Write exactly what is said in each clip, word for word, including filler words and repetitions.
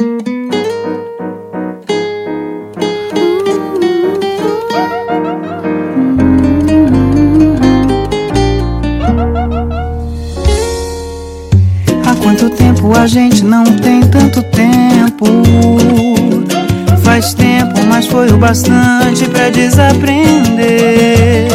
Quanto tempo a gente não tem tanto tempo? Faz tempo, mas foi o bastante pra desaprender.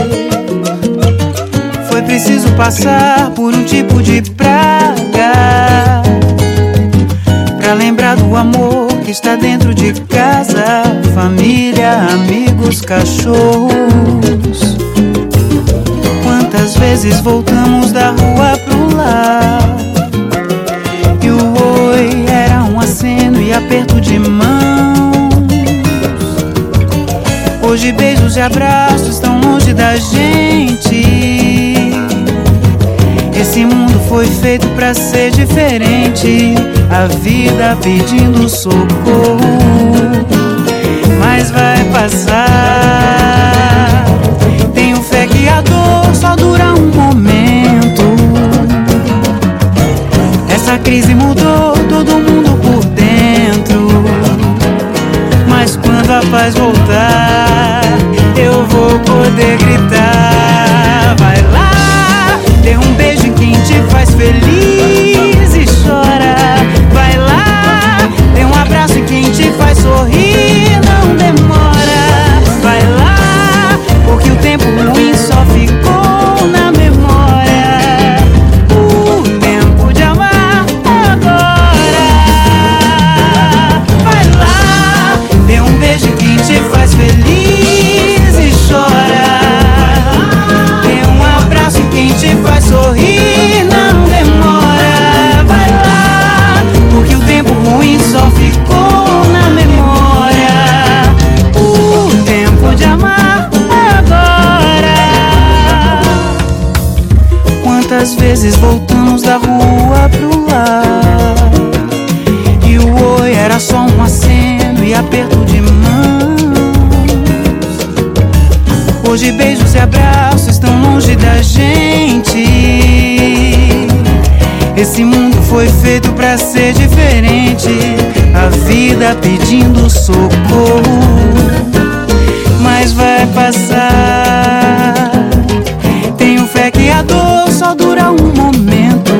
Foi preciso passar por um tipo de praga pra lembrar do amor que está dentro de casa. Família, amigos, cachorros. Quantas vezes voltamos da rua pro lar e o oi era um aceno e aperto de mãos. Hoje beijos e abraços estão longe da gente. Esse mundo foi feito pra ser diferente. A vida pedindo socorro, mas vai passar. Tenho fé que a dor só dura um momento. Essa crise mudou todo mundo por dentro, mas quando a paz voltar, eu vou poder gritar. Vai lá, dê um beijo em quem te faz feliz e chora. Vai lá, dê um abraço em quem te faz sorrir. Não demora. Vai lá, porque o tempo ruim só ficou na memória. O tempo de amar agora. Vai lá, dê um beijo em quem te faz feliz e chora. Dê um abraço em quem te faz sorrir. Não demora. Vai lá, porque o tempo ruim só ficou na memória. O tempo de amar agora. Quantas vezes voltamos da rua pro lar e o oi era só um aceno e aperto de mãos. Hoje beijos e abraços estão longe da gente. Esse mundo foi feito pra ser diferente. A vida pedindo socorro, mas vai passar. Tenho fé que a dor só dura um momento.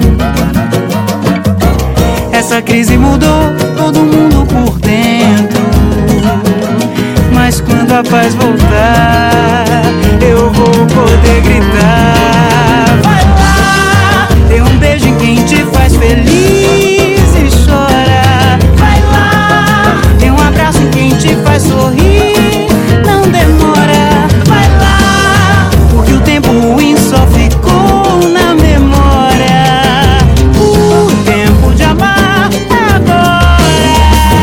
Essa crise mudou todo mundo por dentro, mas quando a paz voltar, eu vou poder gritar. Vai lá, dê um beijo em quem te faz feliz e chora. Vai lá, dê um abraço em quem te faz sorrir. Não demora. Vai lá, porque o tempo ruim só ficou na memória. O tempo de amar agora.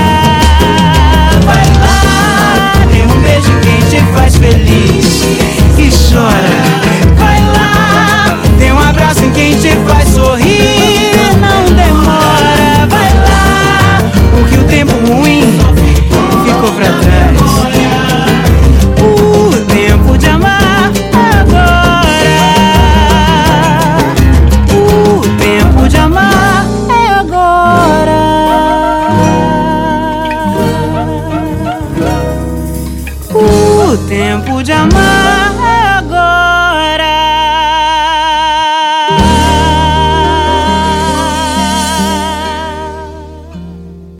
Vai lá, dê um beijo em quem te faz feliz e chora. Vai lá, dê um abraço em quem te faz sorrir. Não demora. Vai lá, porque o tempo ruim ficou pra trás. O tempo de amar agora. O tempo de amar é agora. O tempo de amar